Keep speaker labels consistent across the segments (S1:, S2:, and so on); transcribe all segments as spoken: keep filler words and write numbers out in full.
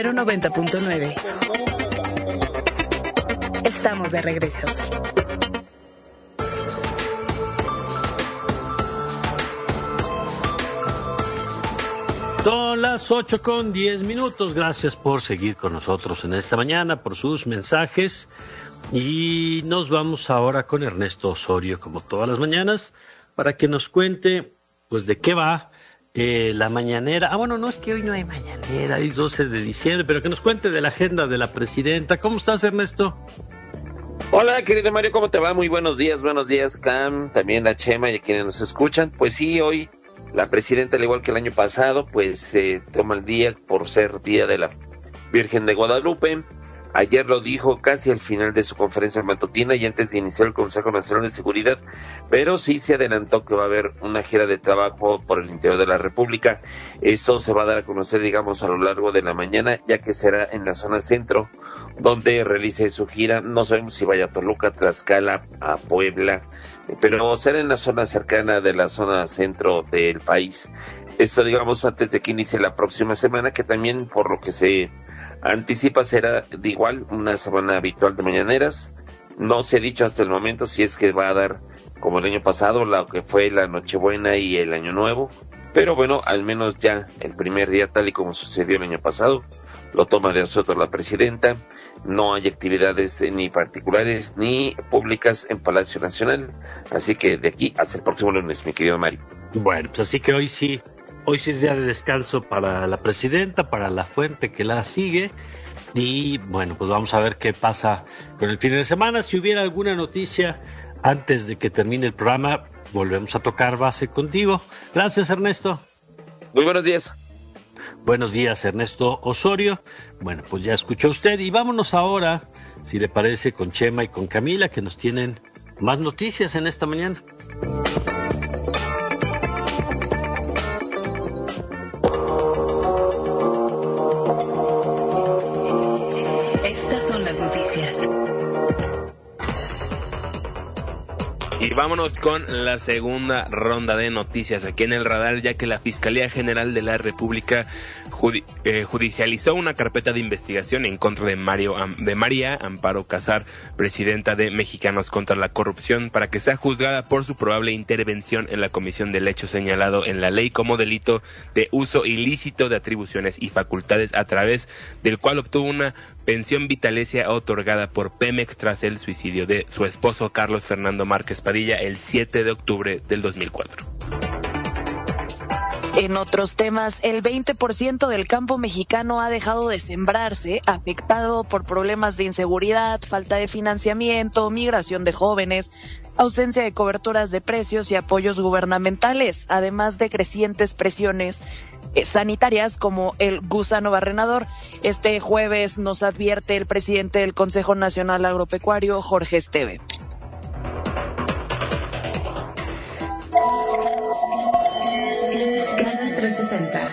S1: Ibero noventa punto nueve. Estamos de regreso.
S2: Son las ocho con diez minutos. Gracias por seguir con nosotros en esta mañana, por sus mensajes. Y nos vamos ahora con Ernesto Osorio, como todas las mañanas, para que nos cuente, pues, de qué va eh, la mañanera. Ah, bueno, no es que hoy no hay mañanera, es doce de diciembre, pero que nos cuente de la agenda de la presidenta. ¿Cómo estás, Ernesto?
S3: Hola, querido Mario, ¿cómo te va? Muy buenos días, buenos días, Cam, también a Chema y a quienes nos escuchan. Pues sí, hoy la presidenta, al igual que el año pasado, pues eh, toma el día por ser Día de la Virgen de Guadalupe. Ayer lo dijo casi al final de su conferencia matutina y antes de iniciar el Consejo Nacional de Seguridad, pero sí se adelantó que va a haber una gira de trabajo por el interior de la República. Esto se va a dar a conocer, digamos, a lo largo de la mañana, ya que será en la zona centro, donde realice su gira. No sabemos si vaya a Toluca, Tlaxcala, a Puebla, pero será en la zona cercana de la zona centro del país. Esto, digamos, antes de que inicie la próxima semana, que también, por lo que se anticipa, será de igual una semana habitual de mañaneras. No se ha dicho hasta el momento si es que va a dar, como el año pasado, lo que fue la Nochebuena y el Año Nuevo, pero bueno, al menos ya el primer día, tal y como sucedió el año pasado, lo toma de nosotros la presidenta. No hay actividades ni particulares ni públicas en Palacio Nacional, así que de aquí hasta el próximo lunes, mi querido Mario.
S2: Bueno, pues así que hoy sí Hoy sí es día de descanso para la presidenta, para la fuente que la sigue. Y bueno, pues vamos a ver qué pasa con el fin de semana. Si hubiera alguna noticia antes de que termine el programa, volvemos a tocar base contigo. Gracias, Ernesto.
S3: Muy buenos días.
S2: Buenos días, Ernesto Osorio. Bueno, pues ya escuchó usted. Y vámonos ahora, si le parece, con Chema y con Camila, que nos tienen más noticias en esta mañana.
S4: Y vámonos con la segunda ronda de noticias aquí en el radar, ya que la Fiscalía General de la República judi- eh, judicializó una carpeta de investigación en contra de, Mario, de María Amparo Casar, presidenta de Mexicanos contra la Corrupción, para que sea juzgada por su probable intervención en la comisión del hecho señalado en la ley como delito de uso ilícito de atribuciones y facultades, a través del cual obtuvo una pensión vitalicia otorgada por Pemex tras el suicidio de su esposo Carlos Fernando Márquez Padilla el siete de octubre del dos mil cuatro.
S5: En otros temas, el veinte por ciento del campo mexicano ha dejado de sembrarse, afectado por problemas de inseguridad, falta de financiamiento, migración de jóvenes, ausencia de coberturas de precios y apoyos gubernamentales, además de crecientes presiones sanitarias como el gusano barrenador. Este jueves nos advierte el presidente del Consejo Nacional Agropecuario, Jorge Esteve.
S1: trescientos sesenta.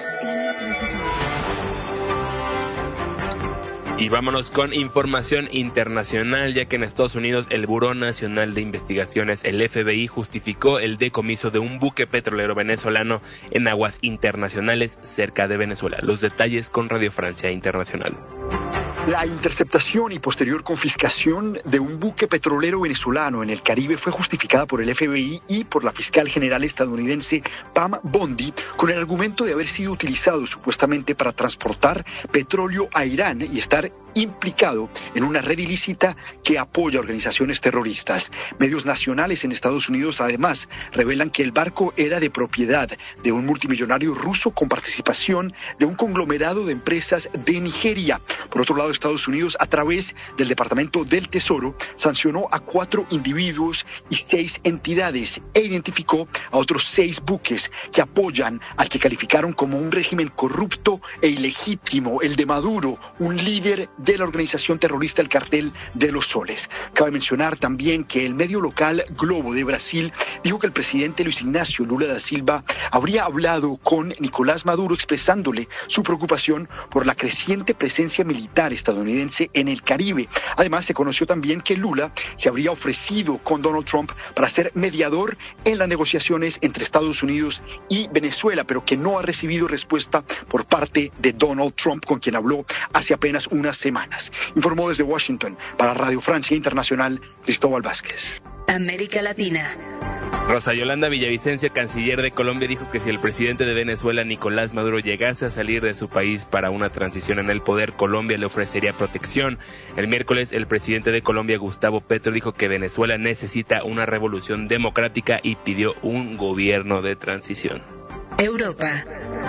S4: Y vámonos con información internacional, ya que en Estados Unidos el Buró Nacional de Investigaciones, el F B I, justificó el decomiso de un buque petrolero venezolano en aguas internacionales cerca de Venezuela. Los detalles con Radio Francia Internacional.
S6: La interceptación y posterior confiscación de un buque petrolero venezolano en el Caribe fue justificada por el F B I y por la fiscal general estadounidense Pam Bondi con el argumento de haber sido utilizado supuestamente para transportar petróleo a Irán y estar implicado en una red ilícita que apoya organizaciones terroristas. Medios nacionales en Estados Unidos además revelan que el barco era de propiedad de un multimillonario ruso con participación de un conglomerado de empresas de Nigeria. Por otro lado, Estados Unidos, a través del Departamento del Tesoro, sancionó a cuatro individuos y seis entidades e identificó a otros seis buques que apoyan al que calificaron como un régimen corrupto e ilegítimo, el de Maduro, un líder de la organización terrorista El Cartel de los Soles. Cabe mencionar también que el medio local Globo de Brasil dijo que el presidente Luis Ignacio Lula da Silva habría hablado con Nicolás Maduro expresándole su preocupación por la creciente presencia militar estadounidense en el Caribe. Además, se conoció también que Lula se habría ofrecido con Donald Trump para ser mediador en las negociaciones entre Estados Unidos y Venezuela, pero que no ha recibido respuesta por parte de Donald Trump, con quien habló hace apenas unas semanas. Informó desde Washington para Radio Francia Internacional, Cristóbal Vázquez.
S1: América Latina.
S4: Rosa Yolanda Villavicencio, canciller de Colombia, dijo que si el presidente de Venezuela, Nicolás Maduro, llegase a salir de su país para una transición en el poder, Colombia le ofrecería protección. El miércoles, el presidente de Colombia, Gustavo Petro, dijo que Venezuela necesita una revolución democrática y pidió un gobierno de transición.
S1: Europa.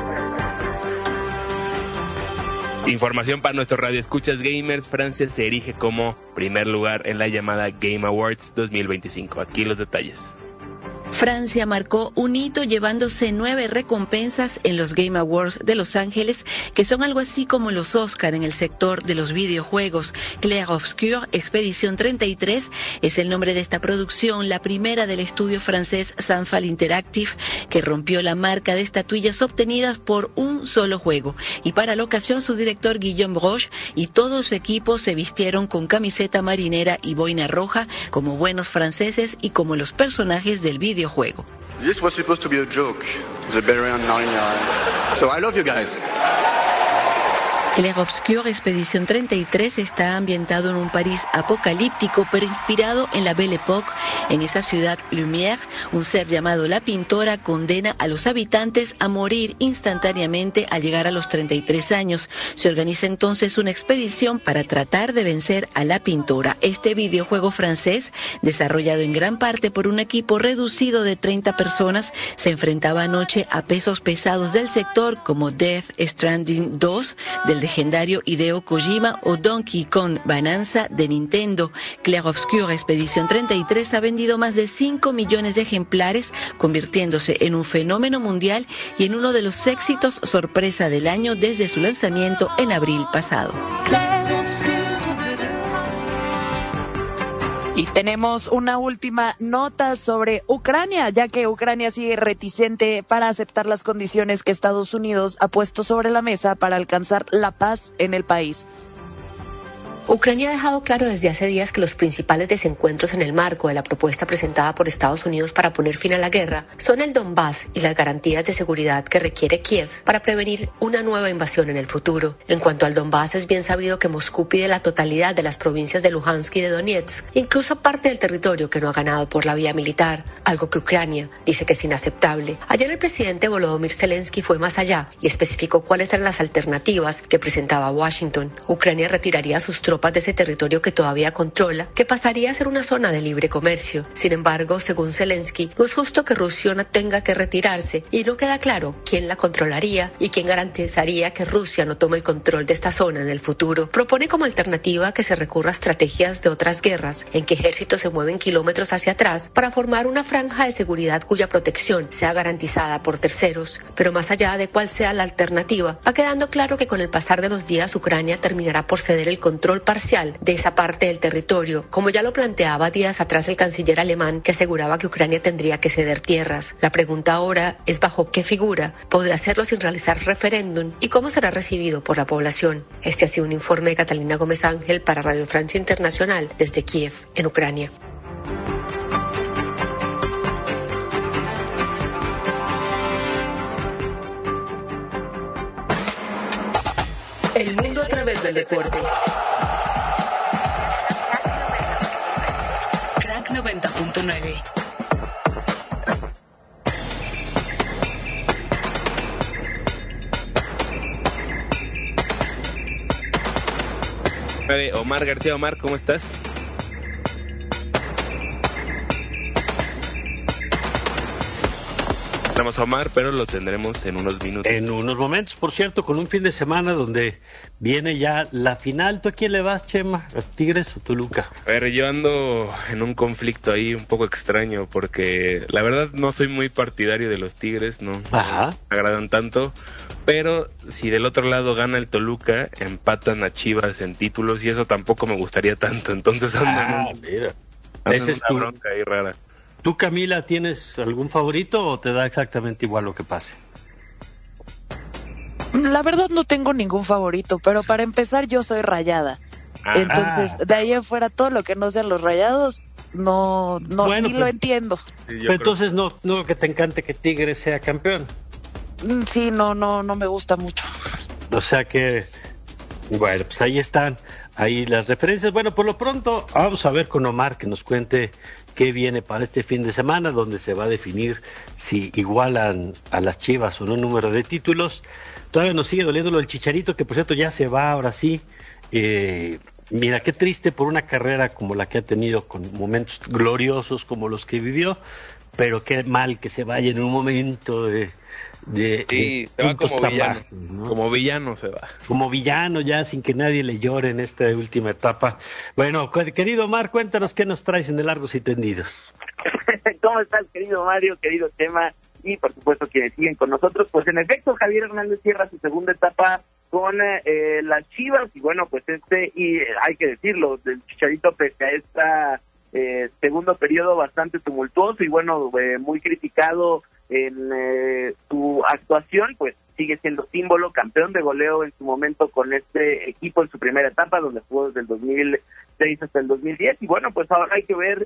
S4: Información para nuestros radioescuchas gamers. Francia se erige como primer lugar en la llamada Game Awards dos mil veinticinco. Aquí los detalles.
S7: Francia marcó un hito llevándose nueve recompensas en los Game Awards de Los Ángeles, que son algo así como los Oscar en el sector de los videojuegos. Clair Obscur, Expedición treinta y tres, es el nombre de esta producción, la primera del estudio francés Sanfal Interactive, que rompió la marca de estatuillas obtenidas por un solo juego. Y para la ocasión, su director Guillaume Broche y todo su equipo se vistieron con camiseta marinera y boina roja, como buenos franceses y como los personajes del videojuego. Videojuego.
S8: This was supposed to be a joke, the Berian Mariner. So I love you guys.
S7: Clair Obscur, Expedición treinta y tres, está ambientado en un París apocalíptico, pero inspirado en la Belle Époque. En esa ciudad Lumière, un ser llamado La Pintora condena a los habitantes a morir instantáneamente al llegar a los treinta y tres años. Se organiza entonces una expedición para tratar de vencer a La Pintora. Este videojuego francés, desarrollado en gran parte por un equipo reducido de treinta personas, se enfrentaba anoche a pesos pesados del sector como Death Stranding dos, del legendario Hideo Kojima, o Donkey Kong Bonanza de Nintendo. Clair Obscur, Expedición treinta y tres, ha vendido más de cinco millones de ejemplares, convirtiéndose en un fenómeno mundial y en uno de los éxitos sorpresa del año desde su lanzamiento en abril pasado.
S5: Y tenemos una última nota sobre Ucrania, ya que Ucrania sigue reticente para aceptar las condiciones que Estados Unidos ha puesto sobre la mesa para alcanzar la paz en el país.
S9: Ucrania ha dejado claro desde hace días que los principales desencuentros en el marco de la propuesta presentada por Estados Unidos para poner fin a la guerra son el Donbass y las garantías de seguridad que requiere Kiev para prevenir una nueva invasión en el futuro. En cuanto al Donbass, es bien sabido que Moscú pide la totalidad de las provincias de Luhansk y de Donetsk, incluso parte del territorio que no ha ganado por la vía militar, algo que Ucrania dice que es inaceptable. Ayer el presidente Volodymyr Zelensky fue más allá y especificó cuáles eran las alternativas que presentaba Washington. Ucrania retiraría sus tropas de ese territorio que todavía controla, que pasaría a ser una zona de libre comercio. Sin embargo, según Zelensky, no es justo que Rusia no tenga que retirarse y no queda claro quién la controlaría y quién garantizaría que Rusia no tome el control de esta zona en el futuro. Propone como alternativa que se recurra a estrategias de otras guerras, en que ejércitos se mueven kilómetros hacia atrás para formar una franja de seguridad cuya protección sea garantizada por terceros. Pero más allá de cuál sea la alternativa, va quedando claro que con el pasar de los días Ucrania terminará por ceder el control parcial de esa parte del territorio, como ya lo planteaba días atrás el canciller alemán, que aseguraba que Ucrania tendría que ceder tierras. La pregunta ahora es bajo qué figura podrá hacerlo sin realizar referéndum y cómo será recibido por la población. Este ha sido un informe de Catalina Gómez Ángel para Radio Francia Internacional desde Kiev, en Ucrania.
S1: El mundo a través del deporte. Crack noventa punto nueve.
S4: Omar García. Omar, ¿cómo estás? tenemos a Omar, pero lo tendremos en unos minutos.
S2: En unos momentos, por cierto, con un fin de semana donde viene ya la final. ¿Tú a quién le vas, Chema? ¿A Tigres o Toluca?
S4: A ver, yo ando en un conflicto ahí un poco extraño porque la verdad no soy muy partidario de los Tigres, no
S2: Ajá.
S4: me agradan tanto, pero si del otro lado gana el Toluca, empatan a Chivas en títulos y eso tampoco me gustaría tanto, entonces ando
S2: Ah,
S4: en, un,
S2: mira.
S4: ando
S2: Ese
S4: en
S2: es
S4: una
S2: tu...
S4: bronca ahí rara.
S2: ¿Tú, Camila, tienes algún favorito o te da exactamente igual lo que pase?
S5: La verdad no tengo ningún favorito, pero para empezar yo soy rayada.
S4: Ah.
S5: Entonces, de ahí en fuera todo lo que no sean los rayados, no, no
S2: Bueno,
S5: ni
S2: pues-
S5: lo entiendo.
S4: Sí, yo
S2: Pero
S4: creo-
S2: entonces no, no que te encante que Tigres sea campeón.
S5: Mm, Sí, no, no, no me gusta mucho.
S2: O sea que, bueno, pues ahí están, ahí las referencias. Bueno, por lo pronto vamos a ver con Omar que nos cuente qué viene para este fin de semana, donde se va a definir si igualan a las Chivas o no el número de títulos. Todavía nos sigue doliendo lo del Chicharito, que por cierto ya se va ahora sí. Eh, mira, qué triste por una carrera como la que ha tenido, con momentos gloriosos como los que vivió, pero qué mal que se vaya en un momento de... de
S4: Sí,
S2: de
S4: se va
S2: puntos
S4: como
S2: tan
S4: villano.
S2: bajos, ¿no?
S4: Como villano se va.
S2: Como villano ya, sin que nadie le llore en esta última etapa. Bueno, cu- querido Omar, cuéntanos qué nos traes en de Largos y Tendidos.
S10: ¿Cómo estás, querido Mario, querido Chema? Y por supuesto quienes siguen con nosotros. Pues en efecto, Javier Hernández cierra su segunda etapa con eh, las Chivas. Y bueno, pues este, y eh, hay que decirlo, del Chicharito, pese a esta eh, segundo periodo bastante tumultuoso y bueno, eh, muy criticado en eh, su actuación, pues sigue siendo símbolo, campeón de goleo en su momento con este equipo en su primera etapa, donde jugó desde el dos mil seis hasta el dos mil diez. Y bueno, pues ahora hay que ver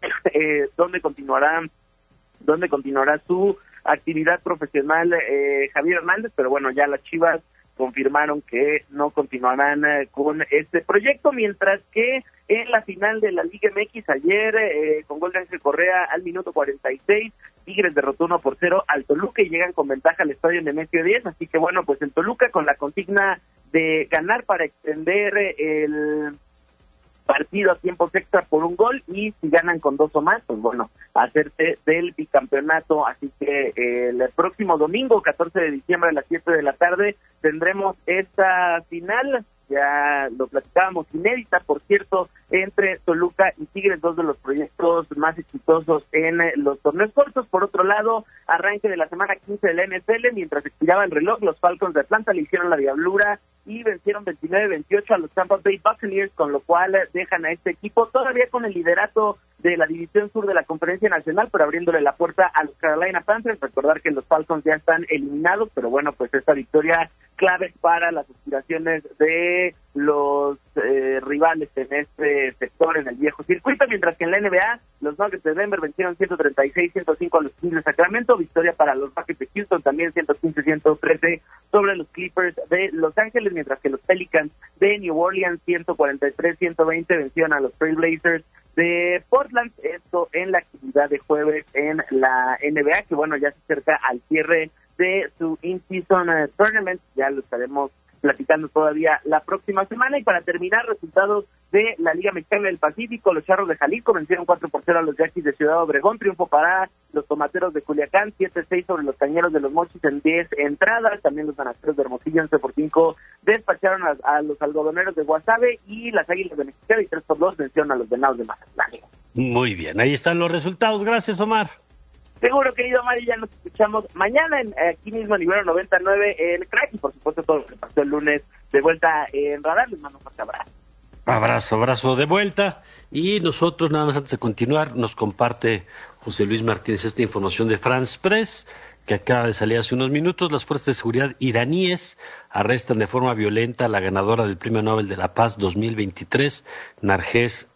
S10: eh, dónde continuará dónde continuará su actividad profesional eh, Javier Hernández, pero bueno, ya las Chivas confirmaron que no continuarán eh, con este proyecto, mientras que en la final de la Liga M X ayer, eh, con gol de Ángel Correa al minuto cuarenta y seis, Tigres derrotó uno por cero al Toluca y llegan con ventaja al estadio Nemesio diez, así que bueno, pues el Toluca con la consigna de ganar para extender eh, el partido a tiempos extra por un gol, y si ganan con dos o más, pues bueno, hacerse del bicampeonato. Así que eh, el próximo domingo, catorce de diciembre a las siete de la tarde, tendremos esta final, ya lo platicábamos, inédita, por cierto, entre Toluca y Tigres, dos de los proyectos más exitosos en eh, los torneos cortos. Por otro lado, arranque de la semana quince de la N F L, mientras expiraba el reloj, los Falcons de Atlanta le hicieron la diablura y vencieron veintinueve veintiocho a los Tampa Bay Buccaneers, con lo cual dejan a este equipo todavía con el liderato de la división sur de la Conferencia Nacional, pero abriéndole la puerta a los Carolina Panthers. Recordar que los Falcons ya están eliminados, pero bueno, pues esta victoria clave para las aspiraciones de los eh, rivales en este sector, en el viejo circuito, mientras que en la N B A, los Nuggets de Denver vencieron ciento treinta y seis a ciento cinco a los Kings de Sacramento, victoria para los Rockets de Houston, también ciento quince a ciento trece sobre los Clippers de Los Ángeles, mientras que los Pelicans de New Orleans ciento cuarenta y tres a ciento veinte vencieron a los Trail Blazers de Portland, esto en la actividad de jueves en la N B A, que bueno, ya se acerca al cierre de su in-season uh, tournament, ya lo estaremos platicando todavía la próxima semana. Y para terminar, resultados de la Liga Mexicana del Pacífico, los Charros de Jalisco vencieron cuatro por cero a los Yaquis de Ciudad Obregón, triunfo para los Tomateros de Culiacán, siete a seis sobre los Cañeros de los Mochis en diez entradas, también los Banasteros de Hermosillo once por cinco despacharon a, a los Algodoneros de Guasave, y las Águilas de Mexicali y tres por dos vencieron a los Venados de Mazatlán.
S2: Muy bien, ahí están los resultados. Gracias, Omar.
S10: Seguro, querido Mario, ya nos escuchamos mañana en, aquí mismo en Ibero noventa y nueve, el Crack, y por supuesto todo lo que pasó el lunes de vuelta en Radar. Les mando un fuerte abrazo.
S2: Abrazo, abrazo de vuelta. Y nosotros, nada más antes de continuar, nos comparte José Luis Martínez esta información de France Press, que acaba de salir hace unos minutos. Las fuerzas de seguridad iraníes arrestan de forma violenta a la ganadora del Premio Nobel de la Paz dos mil veintitrés, Narges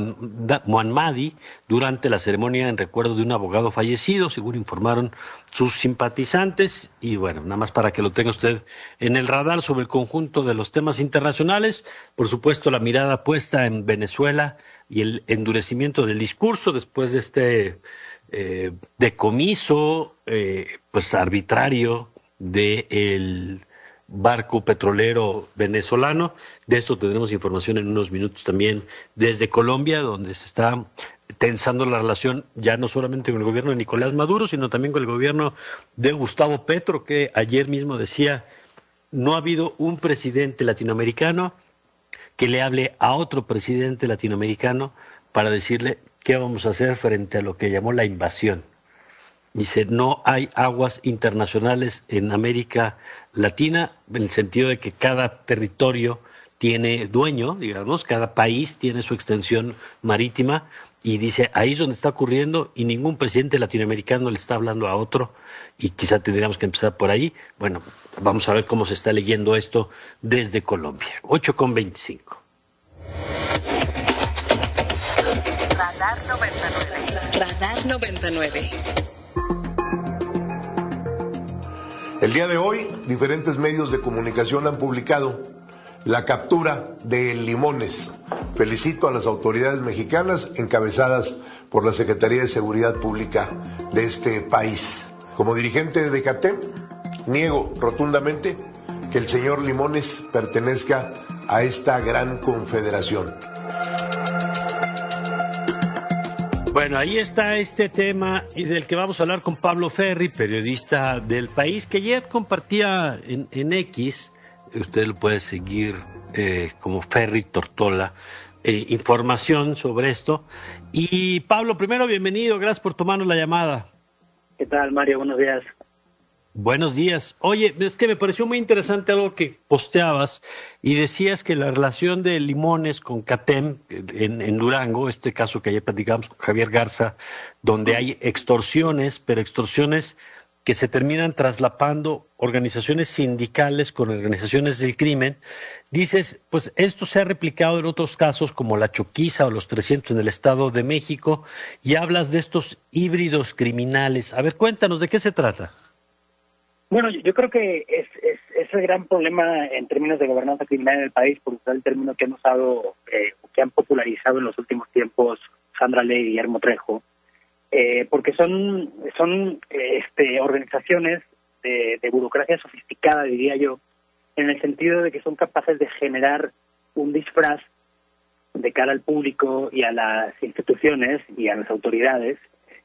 S2: Mohammadi, durante la ceremonia en recuerdo de un abogado fallecido, según informaron sus simpatizantes. Y bueno, nada más para que lo tenga usted en el radar sobre el conjunto de los temas internacionales. Por supuesto, la mirada puesta en Venezuela y el endurecimiento del discurso después de este eh, decomiso eh, pues arbitrario del barco petrolero venezolano. De esto tendremos información en unos minutos también desde Colombia, donde se está tensando la relación ya no solamente con el gobierno de Nicolás Maduro, sino también con el gobierno de Gustavo Petro, que ayer mismo decía, no ha habido un presidente latinoamericano que le hable a otro presidente latinoamericano para decirle qué vamos a hacer frente a lo que llamó la invasión. Dice, no hay aguas internacionales en América Latina, en el sentido de que cada territorio tiene dueño, digamos, cada país tiene su extensión marítima, y dice, ahí es donde está ocurriendo y ningún presidente latinoamericano le está hablando a otro, y quizá tendríamos que empezar por ahí. Bueno, vamos a ver cómo se está leyendo esto desde Colombia. ocho con veinticinco.
S1: Radar noventa y nueve. Radar noventa y nueve.
S11: El día de hoy, diferentes medios de comunicación han publicado la captura de Limones. Felicito a las autoridades mexicanas encabezadas por la Secretaría de Seguridad Pública de este país. Como dirigente de CATEM, niego rotundamente que el señor Limones pertenezca a esta gran confederación.
S2: Bueno, ahí está este tema y del que vamos a hablar con Pablo Ferri, periodista del País, que ayer compartía en, en X, usted lo puede seguir eh, como Ferri Tortola, eh, información sobre esto. Y Pablo, primero, bienvenido, gracias por tomarnos la llamada.
S12: ¿Qué tal, Mario? Buenos días.
S2: Buenos días. Oye, es que me pareció muy interesante algo que posteabas y decías que la relación de Limones con CATEM en, en Durango, este caso que ayer platicamos con Javier Garza, donde hay extorsiones, pero extorsiones que se terminan traslapando organizaciones sindicales con organizaciones del crimen. Dices, pues esto se ha replicado en otros casos como la Choquiza o los trescientos en el Estado de México, y hablas de estos híbridos criminales. A ver, cuéntanos, ¿de qué se trata?
S12: Bueno, yo creo que es, es, es el gran problema en términos de gobernanza criminal en el país, por usar el término que han usado, eh, que han popularizado en los últimos tiempos Sandra Ley y Guillermo Trejo, eh, porque son, son este, organizaciones de, de burocracia sofisticada, diría yo, en el sentido de que son capaces de generar un disfraz de cara al público y a las instituciones y a las autoridades,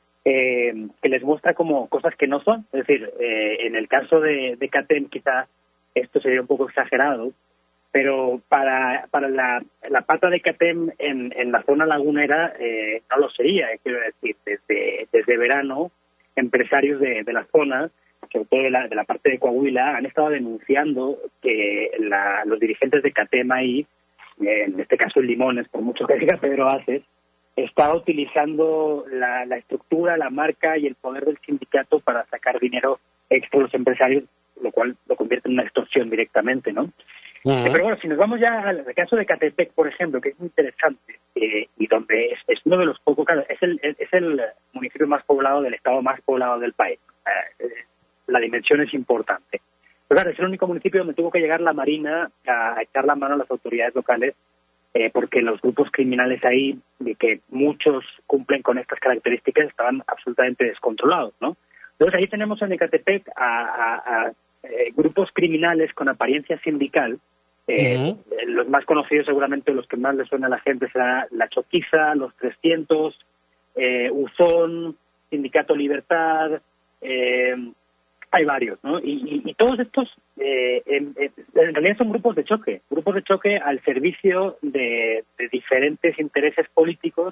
S12: Eh, que les muestra como cosas que no son. Es decir, eh, en el caso de, de CATEM quizá esto sería un poco exagerado, pero para para la, la pata de CATEM en, en la zona lagunera eh, no lo sería. Eh, quiero decir, desde desde verano, empresarios de, de la zona, sobre todo de la, de la parte de Coahuila, han estado denunciando que la, los dirigentes de CATEM ahí, eh, en este caso en Limones, por mucho que diga Pedro Aces, está utilizando la, la estructura, la marca y el poder del sindicato para sacar dinero extra a los empresarios, lo cual lo convierte en una extorsión directamente, ¿no? Uh-huh. Pero bueno, si nos vamos ya al caso de Catepec, por ejemplo, que es muy interesante, eh, y donde es, es uno de los pocos, claro, es el, es el municipio más poblado del estado más poblado del país. Eh, la dimensión es importante. Pero claro, es el único municipio donde tuvo que llegar la Marina a, a echar la mano a las autoridades locales, Eh, porque los grupos criminales ahí, de que muchos cumplen con estas características, estaban absolutamente descontrolados, ¿no? Entonces ahí tenemos en Ecatepec a, a, a eh, grupos criminales con apariencia sindical. Eh, uh-huh. Los más conocidos, seguramente los que más les suena a la gente, será la Choquiza, los trescientos, eh, Uzón, Sindicato Libertad, eh, hay varios, ¿no? Y, y, y todos estos, eh, en, en realidad son grupos de choque, grupos de choque al servicio de, de diferentes intereses políticos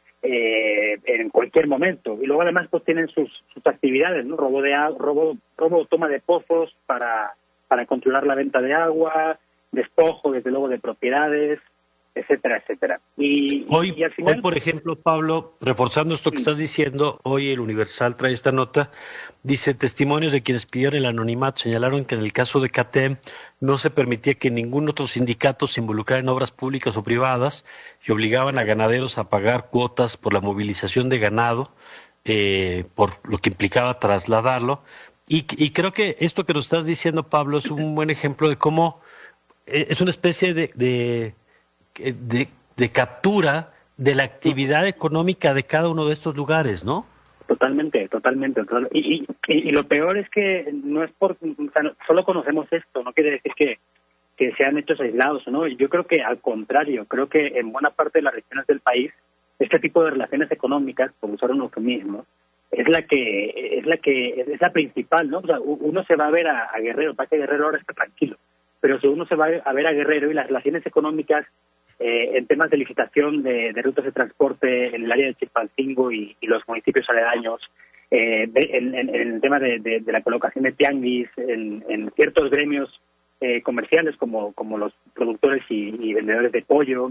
S12: eh, en cualquier momento. Y luego además pues tienen sus, sus actividades, ¿no? Robo de agua, robo, robo, toma de pozos para, para controlar la venta de agua, despojo, desde luego, de propiedades, etcétera, etcétera. Y,
S2: hoy,
S12: y al final,
S2: hoy, por ejemplo, Pablo, reforzando esto que estás diciendo, hoy el Universal trae esta nota, dice, testimonios de quienes pidieron el anonimato señalaron que en el caso de CATEM no se permitía que ningún otro sindicato se involucrara en obras públicas o privadas y obligaban a ganaderos a pagar cuotas por la movilización de ganado, eh, por lo que implicaba trasladarlo. Y, y creo que esto que nos estás diciendo, Pablo, es un buen ejemplo de cómo eh, es una especie de... de De, de captura de la actividad económica de cada uno de estos lugares, ¿no?
S12: Totalmente, totalmente. Y, y, y lo peor es que no es por... O sea, no, solo conocemos esto, no quiere decir que, que sean hechos aislados, ¿no? Yo creo que al contrario, creo que en buena parte de las regiones del país este tipo de relaciones económicas, por usar un eufemismo, es la que es la que es la principal, ¿no? O sea, uno se va a ver a, a Guerrero, para que Guerrero ahora está tranquilo, pero si uno se va a ver a Guerrero y las relaciones económicas eh, en temas de licitación de, de rutas de transporte en el área de Chilpancingo y, y los municipios aledaños, eh, en, en, en el tema de, de, de la colocación de tianguis, en, en ciertos gremios eh, comerciales como, como los productores y, y vendedores de pollo,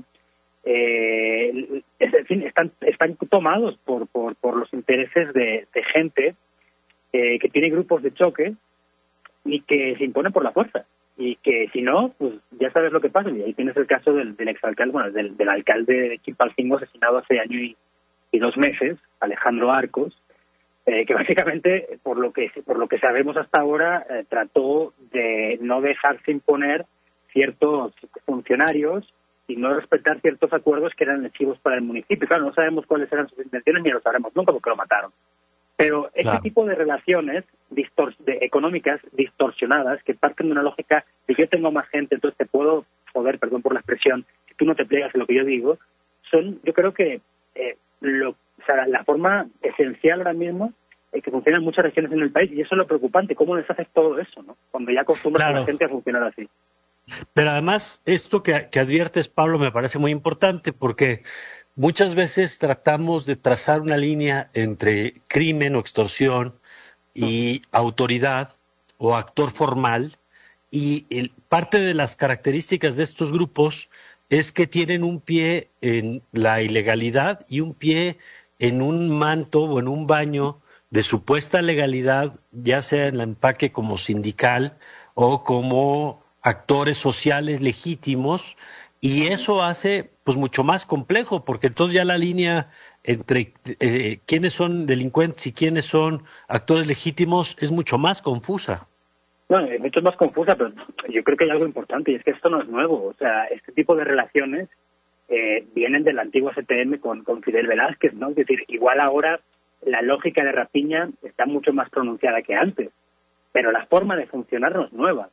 S12: eh, en fin, están, están tomados por, por, por los intereses de, de gente eh, que tiene grupos de choque y que se imponen por la fuerza. Y que si no, pues ya sabes lo que pasa. Y ahí tienes el caso del, del exalcalde, bueno, del, del alcalde de Chilpancingo asesinado hace año y, y dos meses, Alejandro Arcos, eh, que básicamente, por lo que por lo que sabemos hasta ahora, eh, trató de no dejarse imponer ciertos funcionarios y no respetar ciertos acuerdos que eran lesivos para el municipio. Claro, no sabemos cuáles eran sus intenciones ni lo sabremos nunca porque lo mataron. Pero este claro. tipo de relaciones distor- de, económicas distorsionadas que parten de una lógica de yo tengo más gente, entonces te puedo joder, perdón por la expresión, si tú no te plegas a lo que yo digo, son, yo creo que eh, lo, o sea, la forma esencial ahora mismo eh, que funcionan en muchas regiones en el país, y eso es lo preocupante, cómo les haces todo eso, ¿no? Cuando ya acostumbras claro. a la gente a funcionar así.
S2: Pero además, esto que, que adviertes, Pablo, me parece muy importante porque muchas veces tratamos de trazar una línea entre crimen o extorsión y autoridad o actor formal, y el, parte de las características de estos grupos es que tienen un pie en la ilegalidad y un pie en un manto o en un baño de supuesta legalidad, ya sea en el empaque como sindical o como actores sociales legítimos, y eso hace pues mucho más complejo, porque entonces ya la línea entre eh, quiénes son delincuentes y quiénes son actores legítimos es mucho más confusa.
S12: Bueno, es mucho más confusa, pero yo creo que hay algo importante, y es que esto no es nuevo. O sea, este tipo de relaciones eh, vienen de la antigua C T M con, con Fidel Velázquez, ¿no? Es decir, igual ahora la lógica de rapiña está mucho más pronunciada que antes, pero la forma de funcionar no es nueva.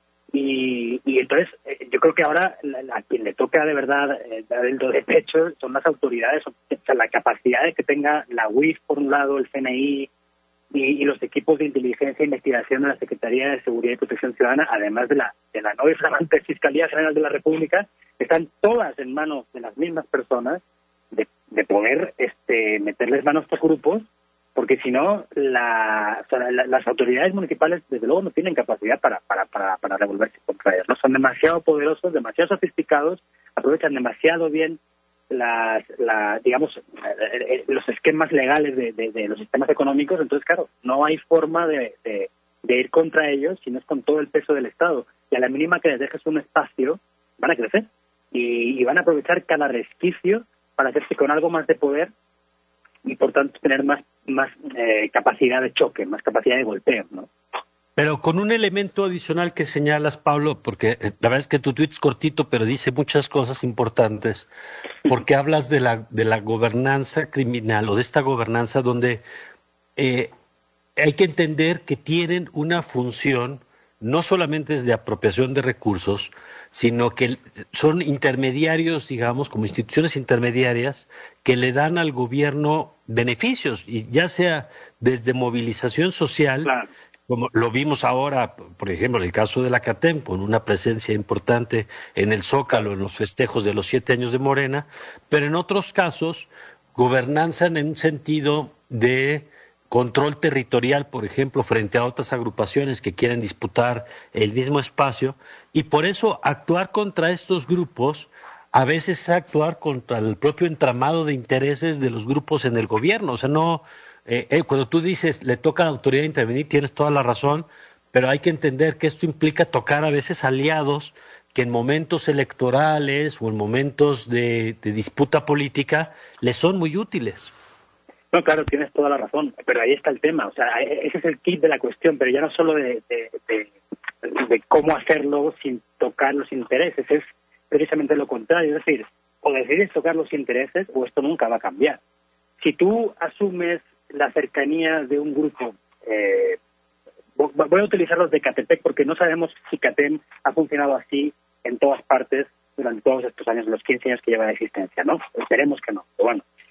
S12: Y, y entonces eh, yo creo que ahora la, la, a quien le toca de verdad eh, dar el do de pecho son las autoridades, o sea, la capacidad de que tenga la U I F por un lado, el C N I y, y los equipos de inteligencia e investigación de la Secretaría de Seguridad y Protección Ciudadana, además de la de la no flamante Fiscalía General de la República, están todas en manos de las mismas personas de, de poder este meterles manos a estos grupos, porque si no, la, o sea, la, las autoridades municipales, desde luego, no tienen capacidad para, para, para, para revolverse contra ellos, ¿no? Son demasiado poderosos, demasiado sofisticados, aprovechan demasiado bien las, la, digamos, los esquemas legales de, de, de los sistemas económicos. Entonces, claro, no hay forma de, de, de ir contra ellos si no es con todo el peso del Estado. Y a la mínima que les dejes un espacio, van a crecer y, y van a aprovechar cada resquicio para hacerse con algo más de poder y por tanto tener más más eh, capacidad de choque, más capacidad de golpeo, ¿no?
S2: Pero con un elemento adicional que señalas, Pablo, porque la verdad es que tu tuit es cortito, pero dice muchas cosas importantes, porque hablas de la de la gobernanza criminal o de esta gobernanza donde eh, hay que entender que tienen una función no solamente es de apropiación de recursos, sino que son intermediarios, digamos, como instituciones intermediarias que le dan al gobierno beneficios, y ya sea desde movilización social, claro, como lo vimos ahora, por ejemplo, en el caso de la CATEM, con una presencia importante en el Zócalo, en los festejos de los siete años de Morena, pero en otros casos, gobernanza en un sentido de control territorial, por ejemplo, frente a otras agrupaciones que quieren disputar el mismo espacio, y por eso actuar contra estos grupos a veces es actuar contra el propio entramado de intereses de los grupos en el gobierno. O sea, no, eh, eh, cuando tú dices le toca a la autoridad intervenir, tienes toda la razón, pero hay que entender que esto implica tocar a veces aliados que en momentos electorales o en momentos de, de disputa política les son muy útiles.
S12: No, claro, tienes toda la razón, pero ahí está el tema. O sea, ese es el kit de la cuestión, pero ya no solo de, de, de, de cómo hacerlo sin tocar los intereses, es precisamente lo contrario. Es decir, o decides tocar los intereses o esto nunca va a cambiar. Si tú asumes la cercanía de un grupo, eh, voy a utilizar los de Catepec porque no sabemos si CATEM ha funcionado así en todas partes durante todos estos años, los quince años que lleva de existencia, ¿no? Esperemos que no, pero bueno.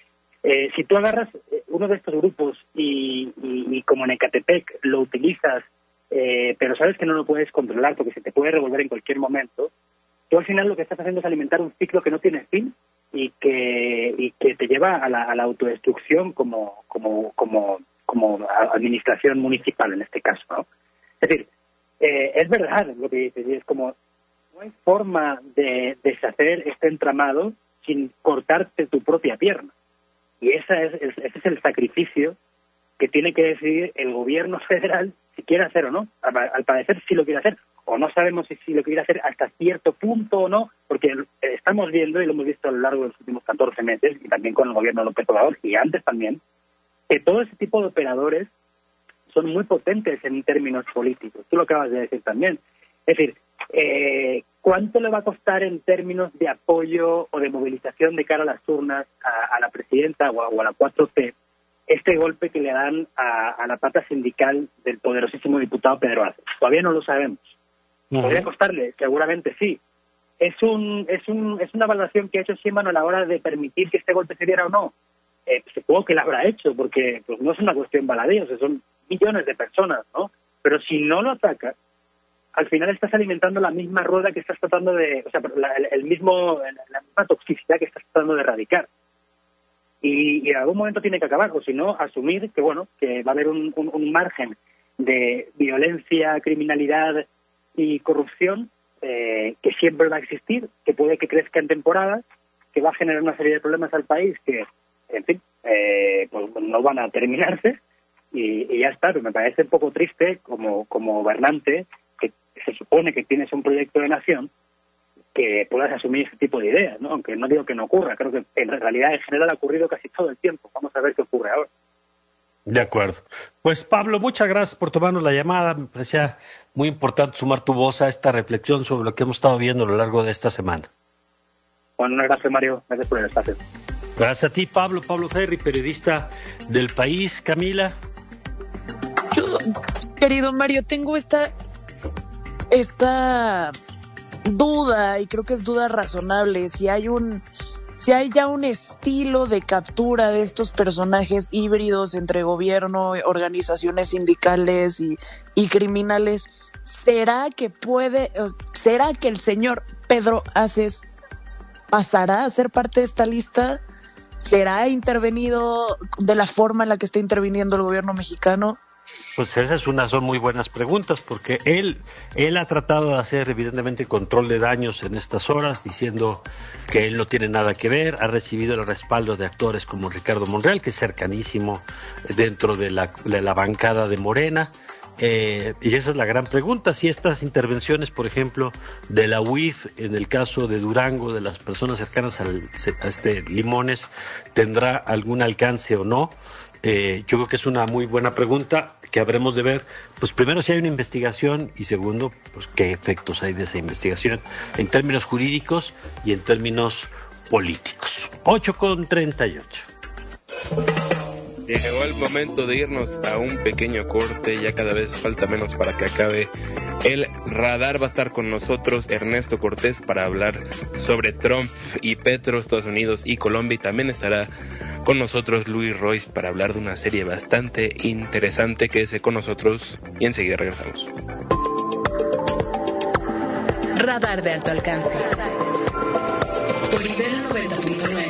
S12: Eh, si tú agarras uno de estos grupos y, y, y como en Ecatepec lo utilizas, eh, pero sabes que no lo puedes controlar porque se te puede revolver en cualquier momento, tú al final lo que estás haciendo es alimentar un ciclo que no tiene fin y que y que te lleva a la, a la autodestrucción como como como como administración municipal en este caso, ¿no? Es decir, eh, es verdad lo que dices, y es como no hay forma de deshacer este entramado sin cortarte tu propia pierna. Y esa es, es, ese es el sacrificio que tiene que decidir el gobierno federal si quiere hacer o no. Al, al parecer sí lo quiere hacer, o no sabemos si, si lo quiere hacer hasta cierto punto o no, porque estamos viendo, y lo hemos visto a lo largo de los últimos catorce meses, y también con el gobierno de López Obrador, y antes también, que todo ese tipo de operadores son muy potentes en términos políticos. Tú lo acabas de decir también. Es decir, eh, ¿cuánto le va a costar en términos de apoyo o de movilización de cara a las urnas a, a la presidenta o a, o a la cuatro T este golpe que le dan a, a la pata sindical del poderosísimo diputado Pedro Aces? Todavía no lo sabemos. Uh-huh. ¿Podría costarle? Seguramente sí. Es un es un es una valoración que ha hecho Sheinbaum a la hora de permitir que este golpe se diera o no. Eh, supongo que la habrá hecho, porque pues no es una cuestión baladí, o sea, son millones de personas, ¿no? Pero si no lo ataca, al final estás alimentando la misma rueda que estás tratando de, o sea, la, el, el mismo, la misma toxicidad que estás tratando de erradicar. Y, y en algún momento tiene que acabar, o si no, asumir que, bueno, que va a haber un, un, un margen de violencia, criminalidad y corrupción eh, que siempre va a existir, que puede que crezca en temporadas, que va a generar una serie de problemas al país que, en fin, eh, pues no van a terminarse, y, y ya está. Pero me parece un poco triste como, como gobernante, que se supone que tienes un proyecto de nación, que puedas asumir ese tipo de ideas, ¿no? Aunque no digo que no ocurra, creo que en realidad en general ha ocurrido casi todo el tiempo. Vamos a ver qué ocurre ahora.
S2: De acuerdo. Pues Pablo, muchas gracias por tomarnos la llamada. Me parecía muy importante sumar tu voz a esta reflexión sobre lo que hemos estado viendo a lo largo de esta semana.
S12: Bueno, un gracias, Mario. Gracias por el espacio.
S2: Gracias a ti, Pablo. Pablo Ferri, periodista del País. Camila.
S5: Yo, querido Mario, tengo esta esta duda, y creo que es duda razonable, si hay un si hay ya un estilo de captura de estos personajes híbridos entre gobierno, organizaciones sindicales y, y criminales. ¿Será que puede, será que el señor Pedro Aces pasará a ser parte de esta lista? ¿Será intervenido de la forma en la que está interviniendo el gobierno mexicano?
S2: Pues esas una, son muy buenas preguntas, porque él, él ha tratado de hacer evidentemente control de daños en estas horas, diciendo que él no tiene nada que ver. Ha recibido el respaldo de actores como Ricardo Monreal, que es cercanísimo dentro de la, de la bancada de Morena. Eh, y esa es la gran pregunta, si estas intervenciones, por ejemplo, de la U I F, en el caso de Durango, de las personas cercanas al, a este Limones, tendrá algún alcance o no. Eh, yo creo que es una muy buena pregunta que habremos de ver, pues primero si hay una investigación, y segundo, pues qué efectos hay de esa investigación en términos jurídicos y en términos políticos. ocho con treinta y ocho.
S4: Llegó el momento de irnos a un pequeño corte, ya cada vez falta menos para que acabe el radar. Va a estar con nosotros Ernesto Cortés para hablar sobre Trump y Petro, Estados Unidos y Colombia, y también estará con nosotros Luis Royce para hablar de una serie bastante interesante. Quédese con nosotros y enseguida regresamos.
S7: Radar de alto alcance por Ibero noventa punto nueve.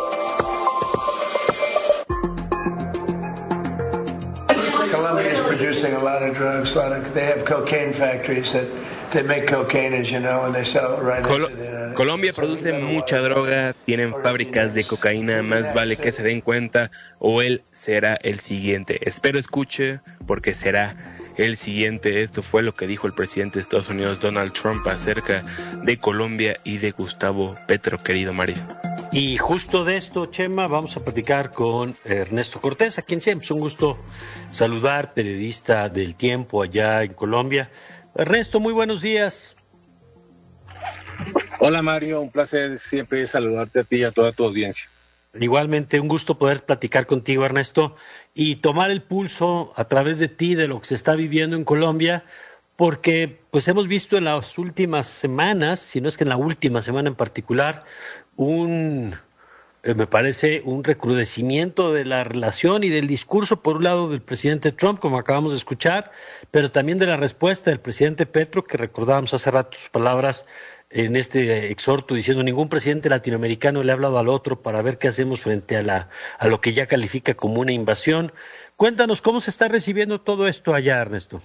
S13: Colombia is producing a lot of drugs. A lot of, they have cocaine factories that they make cocaine, as you know, and they sell it right
S4: Col-
S13: into the...
S4: Colombia produce mucha droga, tienen fábricas de cocaína, más vale que se den cuenta o él será el siguiente. Espero escuche, porque será el siguiente. Esto fue lo que dijo el presidente de Estados Unidos, Donald Trump, acerca de Colombia y de Gustavo Petro, querido Mario.
S2: Y justo de esto, Chema, vamos a platicar con Ernesto Cortés, a quien siempre es un gusto saludar, periodista del Tiempo allá en Colombia. Ernesto, muy buenos días.
S14: Hola Mario, un placer siempre saludarte a ti y a toda tu audiencia.
S2: Igualmente, un gusto poder platicar contigo, Ernesto, y tomar el pulso a través de ti de lo que se está viviendo en Colombia, porque pues hemos visto en las últimas semanas, si no es que en la última semana en particular, un eh, me parece un recrudecimiento de la relación y del discurso, por un lado, del presidente Trump, como acabamos de escuchar, pero también de la respuesta del presidente Petro, que recordábamos hace rato sus palabras en este exhorto diciendo ningún presidente latinoamericano le ha hablado al otro para ver qué hacemos frente a la a lo que ya califica como una invasión. Cuéntanos cómo se está recibiendo todo esto allá, Ernesto.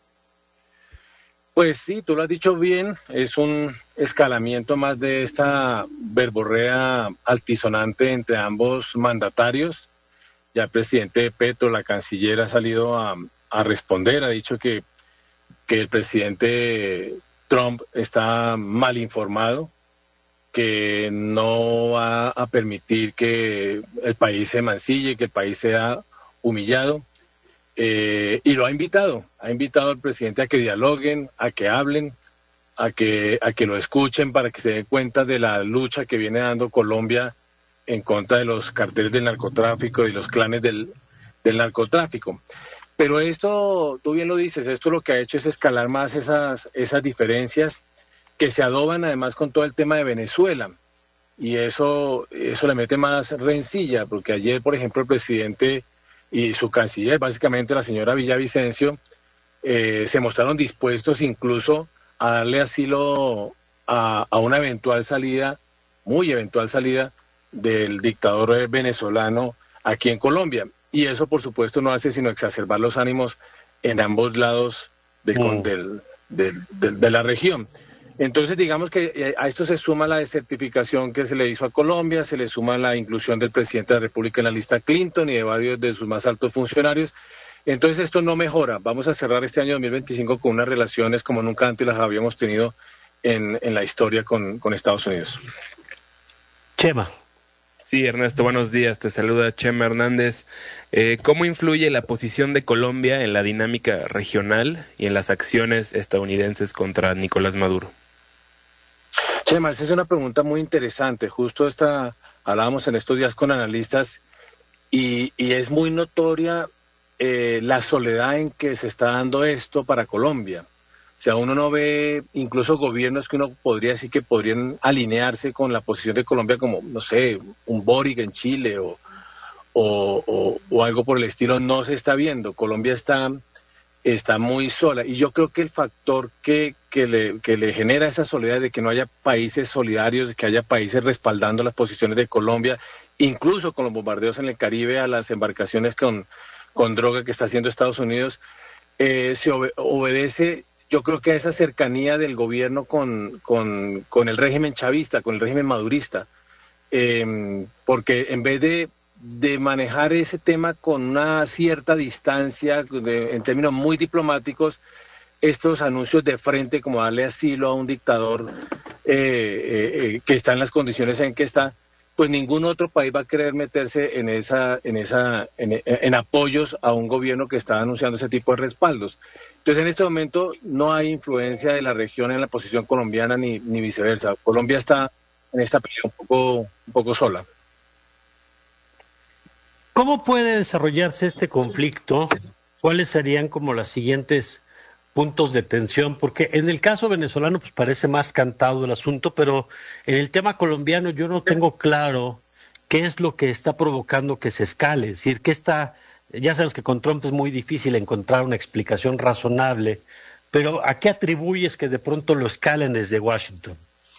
S14: Pues sí, tú lo has dicho bien, es un escalamiento más de esta verborrea altisonante entre ambos mandatarios. Ya el presidente Petro, la canciller, ha salido a, a responder, ha dicho que, que el presidente Trump está mal informado, que no va a permitir que el país se mancille, que el país sea humillado. Eh, y lo ha invitado, ha invitado al presidente a que dialoguen, a que hablen, a que, a que lo escuchen para que se den cuenta de la lucha que viene dando Colombia en contra de los carteles del narcotráfico y los clanes del, del narcotráfico. Pero esto, tú bien lo dices, esto lo que ha hecho es escalar más esas, esas diferencias que se adoban además con todo el tema de Venezuela. Y eso, eso le mete más rencilla, porque ayer, por ejemplo, el presidente y su canciller, básicamente la señora Villavicencio, eh, se mostraron dispuestos incluso a darle asilo a, a una eventual salida, muy eventual salida, del dictador venezolano aquí en Colombia. Y eso, por supuesto, no hace sino exacerbar los ánimos en ambos lados de, con,
S2: Mm.
S14: del, del, del- de la región. Entonces, digamos que eh, a esto se suma la desertificación que se le hizo a Colombia, se le suma la inclusión del presidente de la República en la lista Clinton y de varios de sus más altos funcionarios. Entonces, esto no mejora. Vamos a cerrar este año dos mil veinticinco con unas relaciones como nunca antes las habíamos tenido en, en la historia con, con Estados Unidos.
S2: Chema.
S4: Sí, Ernesto, buenos días. Te saluda Chema Hernández. Eh, ¿Cómo influye la posición de Colombia en la dinámica regional y en las acciones estadounidenses contra Nicolás Maduro?
S14: Chema, esa es una pregunta muy interesante. Justo esta, hablábamos en estos días con analistas y, y es muy notoria eh, la soledad en que se está dando esto para Colombia. O sea, uno no ve incluso gobiernos que uno podría decir que podrían alinearse con la posición de Colombia como, no sé, un Boric en Chile o, o, o, o algo por el estilo. No se está viendo. Colombia está, está muy sola. Y yo creo que el factor que, que, le, que le genera esa soledad de que no haya países solidarios, que haya países respaldando las posiciones de Colombia, incluso con los bombardeos en el Caribe a las embarcaciones con, con droga que está haciendo Estados Unidos, eh, se obe- obedece... Yo creo que esa cercanía del gobierno con, con, con el régimen chavista, con el régimen madurista, eh, porque en vez de, de manejar ese tema con una cierta distancia, de- en términos muy diplomáticos, estos anuncios de frente, como darle asilo a un dictador eh, eh, eh, que está en las condiciones en que está, pues ningún otro país va a querer meterse en esa, en esa, en, en apoyos a un gobierno que está anunciando ese tipo de respaldos. Entonces, en este momento no hay influencia de la región en la posición colombiana ni, ni viceversa. Colombia está en esta pelea un poco, un poco sola.
S2: ¿Cómo puede desarrollarse este conflicto? ¿Cuáles serían como los siguientes puntos de tensión? Porque en el caso venezolano pues parece más cantado el asunto, pero en el tema colombiano yo no tengo claro qué es lo que está provocando que se escale. Es decir, qué está, ya sabes que con Trump es muy difícil encontrar una explicación razonable, pero ¿a qué atribuyes que de pronto lo escalen desde Washington?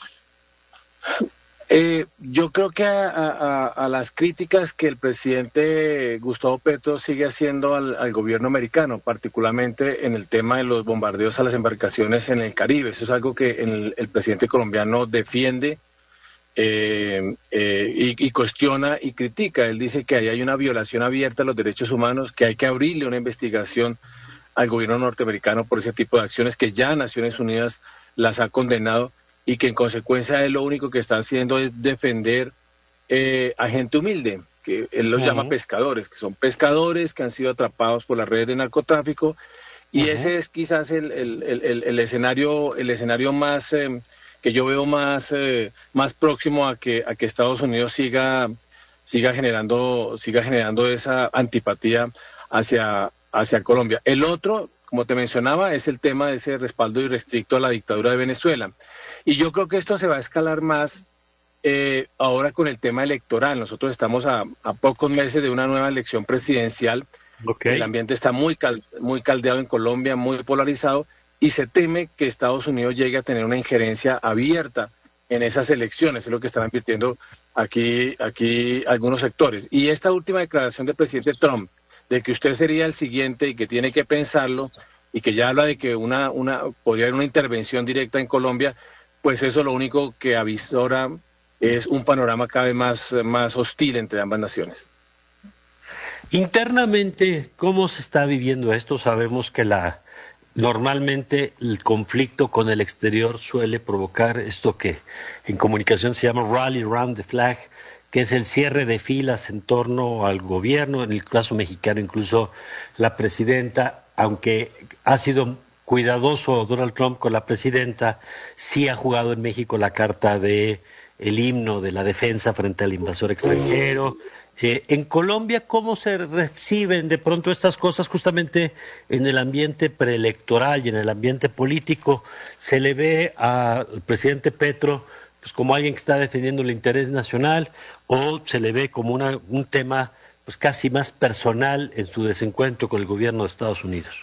S14: Eh, yo creo que a, a- a las críticas que el presidente Gustavo Petro sigue haciendo al, al gobierno americano, particularmente en el tema de los bombardeos a las embarcaciones en el Caribe, eso es algo que el, el presidente colombiano defiende eh, eh, y, y cuestiona y critica. Él dice que ahí hay una violación abierta a los derechos humanos, que hay que abrirle una investigación al gobierno norteamericano por ese tipo de acciones que ya Naciones Unidas las ha condenado y que en consecuencia él lo único que está haciendo es defender eh, a gente humilde, que él los
S2: Ujú.
S14: llama pescadores, que son pescadores que han sido atrapados por las redes de narcotráfico y
S2: Ujú.
S14: ese es quizás el, el, el, el- el escenario el escenario más eh, que yo veo más eh, más próximo a que a que Estados Unidos siga siga generando siga generando esa antipatía hacia hacia Colombia. El otro, como te mencionaba, es el tema de ese respaldo irrestricto a la dictadura de Venezuela. Y yo creo que esto se va a escalar más eh, ahora con el tema electoral. Nosotros estamos a, a pocos meses de una nueva elección presidencial. Okay. El ambiente está muy, cal, muy caldeado en Colombia, muy polarizado, y se teme que Estados Unidos llegue a tener una injerencia abierta en esas elecciones, es lo que están advirtiendo aquí, aquí algunos sectores. Y esta última declaración del presidente Trump, de que usted sería el siguiente y que tiene que pensarlo, y que ya habla de que una, una podría haber una intervención directa en Colombia, pues eso lo único que avisora es un panorama cada vez más, más hostil entre ambas naciones.
S2: Internamente, ¿cómo se está viviendo esto? Sabemos que la normalmente el conflicto con el exterior suele provocar esto que en comunicación se llama rally around the flag, que es el cierre de filas en torno al gobierno. En el caso mexicano, incluso la presidenta, aunque ha sido cuidadoso Donald Trump con la presidenta, sí ha jugado en México la carta de el himno de la defensa frente al invasor extranjero. Eh, en Colombia, ¿cómo se reciben de pronto estas cosas justamente en el ambiente preelectoral y en el ambiente político? ¿Se le ve al presidente Petro pues como alguien que está defendiendo el interés nacional, o se le ve como una, un tema pues casi más personal en su desencuentro con el gobierno de Estados Unidos?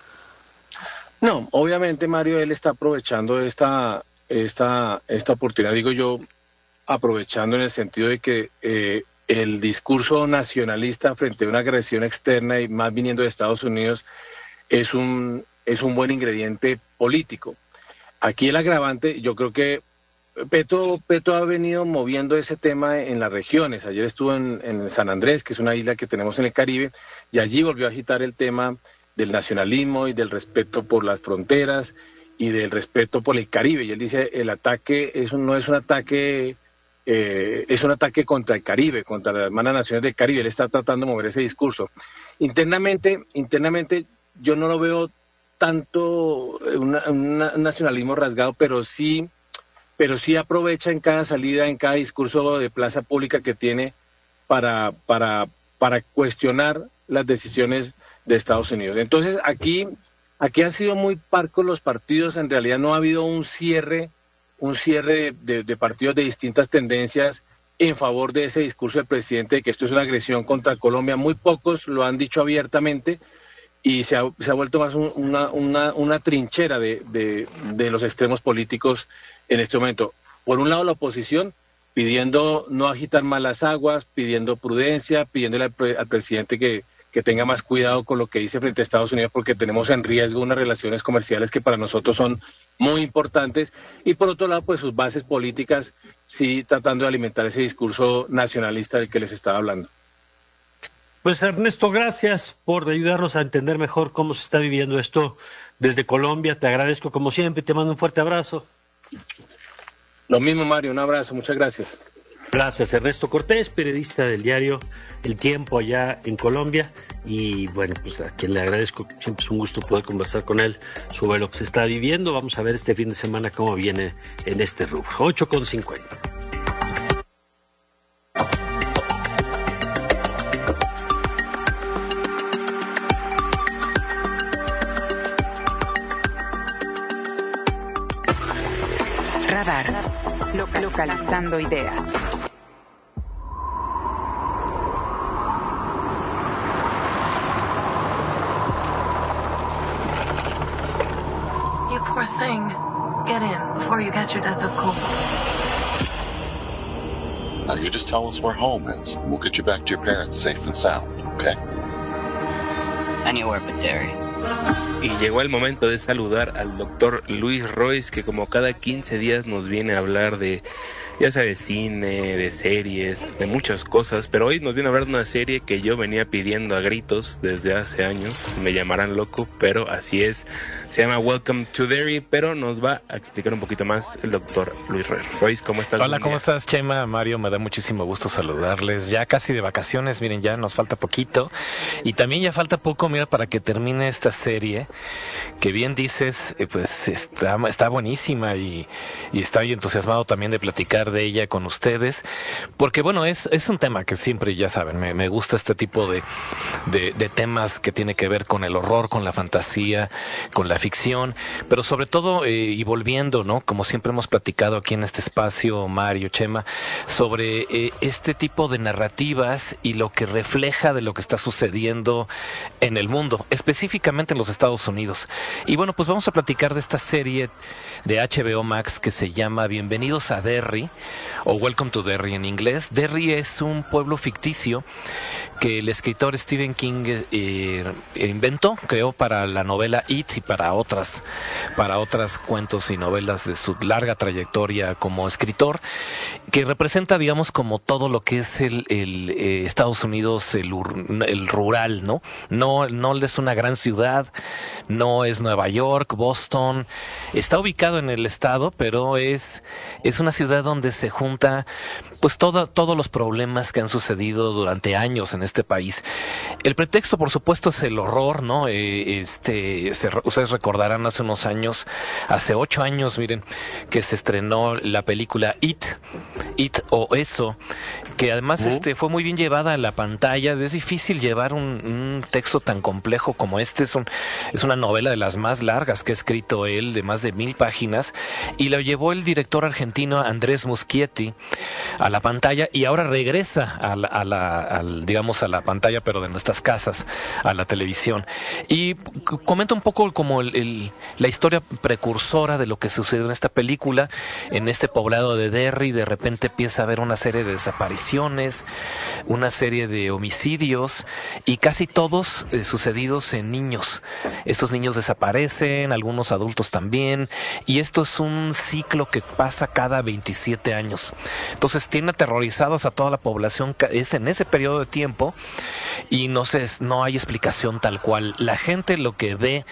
S14: No, obviamente, Mario, él está aprovechando esta, esta, esta oportunidad, digo yo, aprovechando en el sentido de que eh, el discurso nacionalista frente a una agresión externa y más viniendo de Estados Unidos es un, es un buen ingrediente político. Aquí el agravante, yo creo que Petro, Petro ha venido moviendo ese tema en las regiones. Ayer estuvo en, en San Andrés, que es una isla que tenemos en el Caribe, y allí volvió a agitar el tema del nacionalismo y del respeto por las fronteras y del respeto por el Caribe. Y él dice, el ataque es un, no es un ataque... Eh, es un ataque contra el Caribe, contra las hermanas naciones del Caribe. Él está tratando de mover ese discurso. Internamente, internamente yo no lo veo tanto una, una, un nacionalismo rasgado, pero sí, pero sí aprovecha en cada salida, en cada discurso de plaza pública que tiene para, para, para cuestionar las decisiones de Estados Unidos. Entonces aquí, aquí han sido muy parcos los partidos. En realidad no ha habido un cierre un cierre de, de partidos de distintas tendencias en favor de ese discurso del presidente de que esto es una agresión contra Colombia. Muy pocos lo han dicho abiertamente y se ha, se ha vuelto más un, una, una, una trinchera de, de, de los extremos políticos en este momento. Por un lado, la oposición pidiendo no agitar malas aguas, pidiendo prudencia, pidiéndole al, pre, al presidente que, que tenga más cuidado con lo que dice frente a Estados Unidos, porque tenemos en riesgo unas relaciones comerciales que para nosotros son muy importantes, y por otro lado, pues sus bases políticas sí tratando de alimentar ese discurso nacionalista del que les estaba hablando.
S2: Pues Ernesto, gracias por ayudarnos a entender mejor cómo se está viviendo esto desde Colombia. Te agradezco como siempre, te mando un fuerte abrazo.
S14: Lo mismo, Mario, un abrazo, muchas gracias.
S2: Gracias, Ernesto Cortés, periodista del diario El Tiempo allá en Colombia. Y bueno, pues a quien le agradezco, siempre es un gusto poder conversar con él sobre lo que se está viviendo. Vamos a ver este fin de semana cómo viene en este rubro. ocho con cincuenta.
S1: Radar, localizando ideas.
S15: Poor thing. Get in before you get your death of cold.
S16: Now you just tell us where home is. We'll get you back to your parents safe and sound, okay?
S17: Anywhere but Derry.
S4: Y llegó el momento de saludar al doctor Luis Royce, que como cada quince días nos viene a hablar de, ya sea de cine, de series, de muchas cosas, pero hoy nos viene a hablar de una serie que yo venía pidiendo a gritos desde hace años. Me llamarán loco, pero así es. Se llama Welcome to Derry, pero nos va a explicar un poquito más el doctor Luis Royce. ¿Cómo estás?
S18: Hola, ¿cómo estás, Chema? Mario, me da muchísimo gusto saludarles. Ya casi de vacaciones, miren, ya nos falta poquito. Y también ya falta poco, mira, para que termine esta serie, que bien dices, eh, pues está, está buenísima y, y estoy entusiasmado también de platicar platicar de ella con ustedes, porque bueno, es, es un tema que siempre, ya saben, me, me gusta este tipo de, de, de temas que tiene que ver con el horror, con la fantasía, con la ficción, pero sobre todo, eh, y volviendo, ¿no? Como siempre hemos platicado aquí en este espacio, Mario, Chema, sobre eh, este tipo de narrativas y lo que refleja de lo que está sucediendo en el mundo, específicamente en los Estados Unidos. Y bueno, pues vamos a platicar de esta serie de H B O Max que se llama Bienvenidos a Derry, o Welcome to Derry en inglés. Derry es un pueblo ficticio que el escritor Stephen King eh, inventó, creó para la novela It y para otras, para otras cuentos y novelas de su larga trayectoria como escritor, que representa, digamos, como todo lo que es el, el eh, Estados Unidos, el, el rural, ¿no? No, no es una gran ciudad, no es Nueva York, Boston, está ubicado en el estado, pero es, es una ciudad donde se junta pues todo, todos los problemas que han sucedido durante años en este país. El pretexto, por supuesto, es el horror, ¿no? Eh, este, se, ustedes recordarán hace unos años, hace ocho años, miren, que se estrenó la película It, It o Eso, que además uh. este fue muy bien llevada a la pantalla. Es difícil llevar un, un texto tan complejo como este. Es, un, es una novela de las más largas que ha escrito él, de más de mil páginas, y lo llevó el director argentino Andrés Muschietti a la pantalla, y ahora regresa a la, a la al, digamos a la pantalla, pero de nuestras casas, a la televisión. Y comenta un poco como el, el, la historia precursora de lo que sucedió en esta película, en este poblado de Derry. De repente empieza a haber una serie de desapariciones, una serie de homicidios, y casi todos eh, sucedidos en niños. Estos niños desaparecen, algunos adultos también, y esto es un ciclo que pasa cada veintisiete años. Entonces tiene aterrorizados a toda la población, es en ese periodo de tiempo, y no sé, no hay explicación tal cual. La gente lo que ve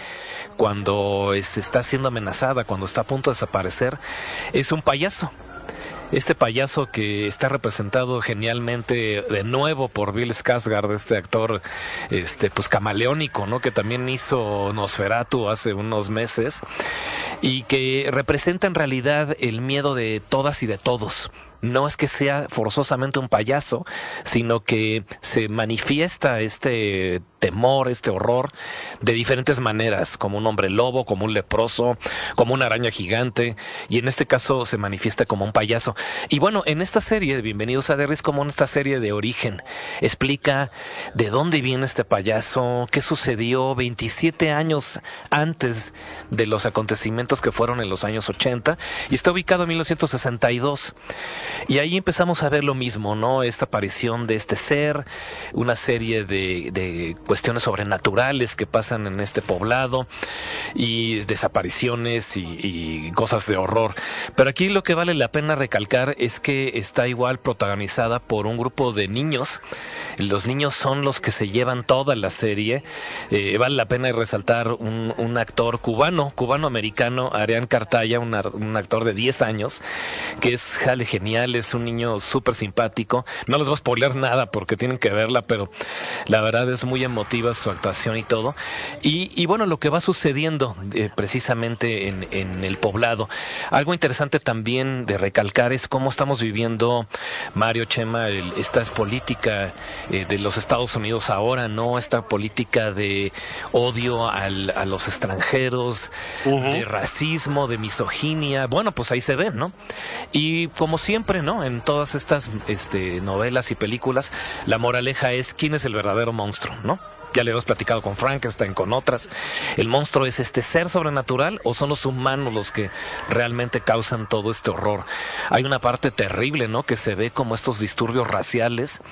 S18: cuando es, está siendo amenazada, cuando está a punto de desaparecer, es un payaso. Este payaso que está representado genialmente de nuevo por Bill Skarsgård, este actor este pues camaleónico, ¿no? Que también hizo Nosferatu hace unos meses, y que representa en realidad el miedo de todas y de todos. No es que sea forzosamente un payaso, sino que se manifiesta este temor, este horror, de diferentes maneras, como un hombre lobo, como un leproso, como una araña gigante, y en este caso se manifiesta como un payaso. Y bueno, en esta serie de Bienvenidos a Derry es como en esta serie de origen. Explica de dónde viene este payaso, qué sucedió veintisiete años antes de los acontecimientos que fueron en los años ochenta, y está ubicado en mil novecientos sesenta y dos. Y ahí empezamos a ver lo mismo, ¿no? Esta aparición de este ser, una serie de, de cuestiones sobrenaturales que pasan en este poblado, y desapariciones y, y cosas de horror. Pero aquí lo que vale la pena recalcar es que está igual protagonizada por un grupo de niños. Los niños son los que se llevan toda la serie. Eh, vale la pena resaltar un, un actor cubano, cubano-americano, Arián Cartaya, un, un actor de diez años, que es jale genial, es un niño súper simpático. No les voy a spoiler nada porque tienen que verla, pero la verdad es muy emotiva su actuación y todo. Y, y bueno, lo que va sucediendo eh, precisamente en, en el poblado. Algo interesante también de recalcar es cómo estamos viviendo, Mario, Chema, el, esta política eh, de los Estados Unidos ahora, ¿no? Esta política de odio al, a los extranjeros, uh-huh. de racismo, de misoginia. Bueno, pues ahí se ven, ¿no? Y como siempre, ¿no? En todas estas este, novelas y películas, la moraleja es quién es el verdadero monstruo, ¿no? Ya le hemos platicado con Frankenstein, con otras. ¿El monstruo es este ser sobrenatural o son los humanos los que realmente causan todo este horror? Hay una parte terrible, ¿no? Que se ve como estos disturbios raciales,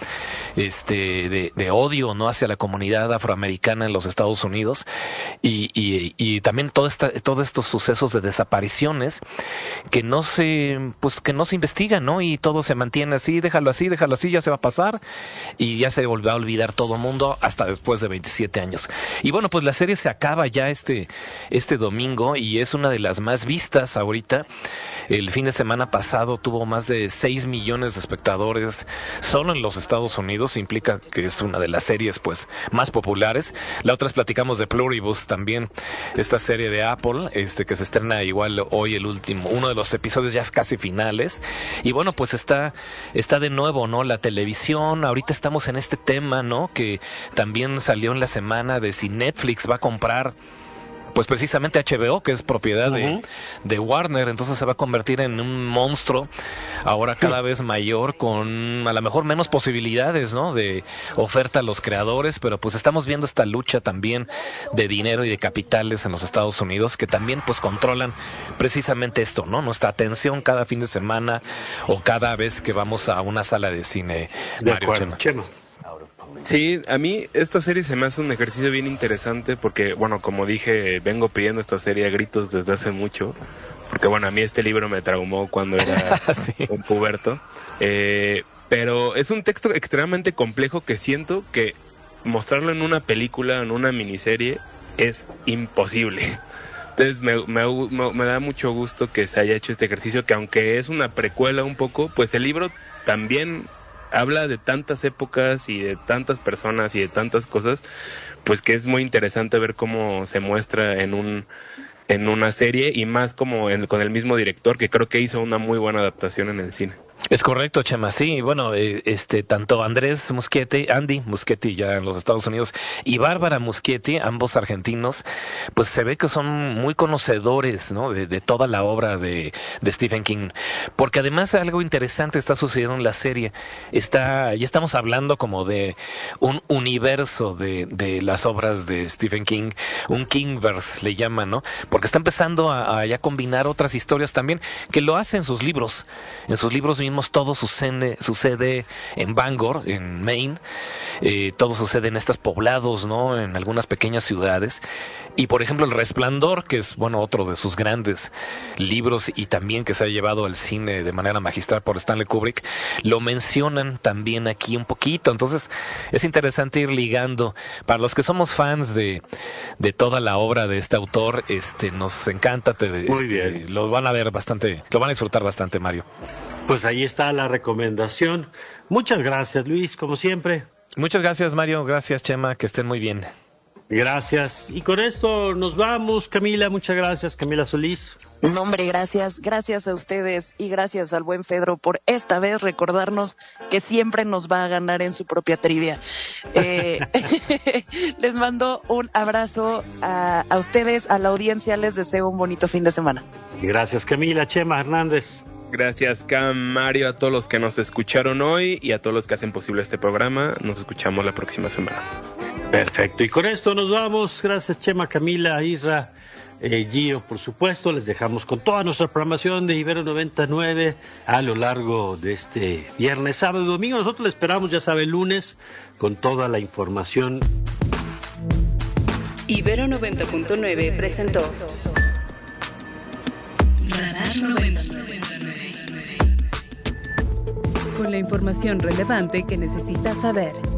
S18: este, de, de odio, ¿no? Hacia la comunidad afroamericana en los Estados Unidos, y, y, y también todo esta, todos estos sucesos de desapariciones que no se, pues que no se investigan, ¿no? Y todo se mantiene así, déjalo así, déjalo así, ya se va a pasar y ya se volvió a olvidar todo el mundo hasta después de de veintisiete años. Y bueno, pues la serie se acaba ya este, este domingo y es una de las más vistas ahorita. El fin de semana pasado tuvo más de seis millones de espectadores solo en los Estados Unidos. Implica que es una de las series pues más populares. La otra es platicamos de Pluribus también, esta serie de Apple, este que se estrena igual hoy el último, uno de los episodios ya casi finales. Y bueno, pues está, está de nuevo, ¿no? La televisión, ahorita estamos en este tema, ¿no? Que también salió en la semana de si Netflix va a comprar pues precisamente H B O, que es propiedad de, uh-huh. de Warner, entonces se va a convertir en un monstruo ahora cada vez mayor, con a lo mejor menos posibilidades, ¿no? De oferta a los creadores, pero pues estamos viendo esta lucha también de dinero y de capitales en los Estados Unidos, que también pues controlan precisamente esto, ¿no? Nuestra atención cada fin de semana o cada vez que vamos a una sala de cine.
S2: De
S18: Mario
S2: acuerdo, Chema.
S4: Sí, a mí esta serie se me hace un ejercicio bien interesante porque, bueno, como dije, vengo pidiendo esta serie a gritos desde hace mucho, porque, bueno, a mí este libro me traumó cuando era sí. un puberto, eh, pero es un texto extremadamente complejo que siento que mostrarlo en una película, en una miniserie, es imposible. Entonces me, me, me, me da mucho gusto que se haya hecho este ejercicio, que aunque es una precuela un poco, pues el libro también habla de tantas épocas y de tantas personas y de tantas cosas, pues que es muy interesante ver cómo se muestra en un en una serie y más como en, con el mismo director, que creo que hizo una muy buena adaptación en el cine.
S18: Es correcto, Chema, sí, bueno, eh, este, tanto Andrés Muschietti, Andy Muschietti ya en los Estados Unidos, y Bárbara Muschietti, ambos argentinos, pues se ve que son muy conocedores, ¿no? De, de toda la obra de, de Stephen King, porque además algo interesante está sucediendo en la serie, está, ya estamos hablando como de un universo de, de las obras de Stephen King, un Kingverse le llaman, ¿no? Porque está empezando a, a ya combinar otras historias también, que lo hace en sus libros, en sus libros mismos. Todo sucede, sucede en Bangor, en Maine, eh, todo sucede en estos poblados, ¿no? En algunas pequeñas ciudades. Y por ejemplo El Resplandor, que es bueno otro de sus grandes libros y también que se ha llevado al cine de manera magistral por Stanley Kubrick, lo mencionan también aquí un poquito. Entonces es interesante ir ligando. Para los que somos fans de, de toda la obra de este autor, este nos encanta. Te,
S2: Muy
S18: este,
S2: bien.
S18: Lo van a ver bastante, lo van a disfrutar bastante, Mario.
S2: Pues ahí está la recomendación. Muchas gracias, Luis, como siempre.
S18: Muchas gracias, Mario. Gracias, Chema. Que estén muy bien.
S2: Gracias. Y con esto nos vamos, Camila. Muchas gracias, Camila Solís.
S5: No, hombre, gracias. Gracias a ustedes y gracias al buen Fedro por esta vez recordarnos que siempre nos va a ganar en su propia trivia. Eh, les mando un abrazo a, a ustedes, a la audiencia. Les deseo un bonito fin de semana.
S2: Gracias, Camila. Chema Hernández.
S4: Gracias, Cam, Mario, a todos los que nos escucharon hoy y a todos los que hacen posible este programa. Nos escuchamos la próxima semana.
S2: Perfecto. Y con esto nos vamos. Gracias, Chema, Camila, Isra, eh, Gio, por supuesto. Les dejamos con toda nuestra programación de Ibero noventa y nueve a lo largo de este viernes, sábado y domingo. Nosotros les esperamos, ya sabe, el lunes con toda la información.
S1: Ibero noventa punto nueve presentó Radar noventa y nueve.
S17: Con la información relevante que necesitas saber.